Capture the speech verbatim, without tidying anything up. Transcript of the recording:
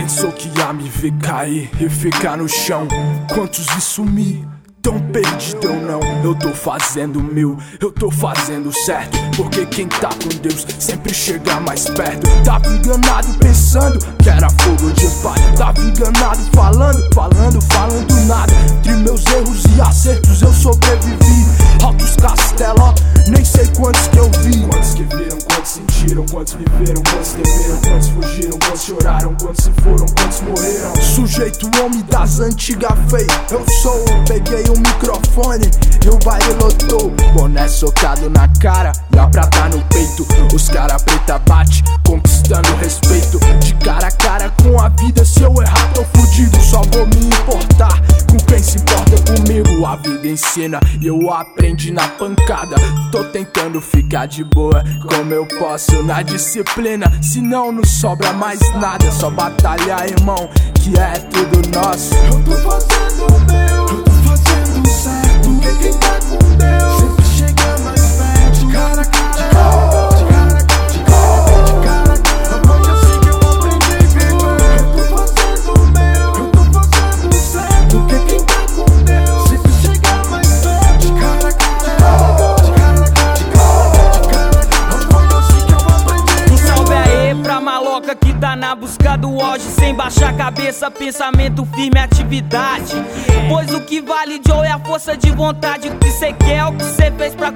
Pensou que ia me ver cair e ficar no chão. Quantos vi sumir, tão perdidão não. Eu tô fazendo o meu, eu tô fazendo certo, porque quem tá com Deus sempre chega mais perto. Tava enganado pensando que era fogo de palha. Tava enganado falando, falando, falando nada. Entre meus erros e acertos eu sobrevivi. Altos castelos, nem sei quantos que eu vi. Quantos que viram, quantos sentiram, quantos viveram, quantos temeram, quantos fugiram, quantos choraram, quantos se foram, quantos morreram. Sujeito homem das antigas fei, eu sou. Peguei o microfone e o baile lotou. Boné socado na cara e a prata no peito. Os cara preta bate, conquistando respeito. De cara a cara com a vida, se eu errar tô fudido. Só vou me importar com quem se importa comigo. A vida ensina e eu aprendi na pancada. Tô tentando ficar de boa como eu posso na disciplina, senão não sobra mais nada. Só batalhar, irmão, que é tudo nosso. Eu tô fazendo o meu, eu tô fazendo o certo, porque quem tá com Deus sempre chega mais perto. De cara a cara, de cara a cara, de cara de cara a cara. Foi assim que eu aprendi a viver. Eu tô fazendo o meu, eu tô fazendo o certo, porque quem tá com Deus sempre chega mais perto. De cara a cara, de cara a cara, de cara a cara. Foi assim que eu aprendi. Um salve aí pra maloca que tá na busca do auge, sem baixar a cabeça, pensamento firme, atividade. Pois o que vale, Joe, é a força de vontade. O que cê quer, o que cê fez pra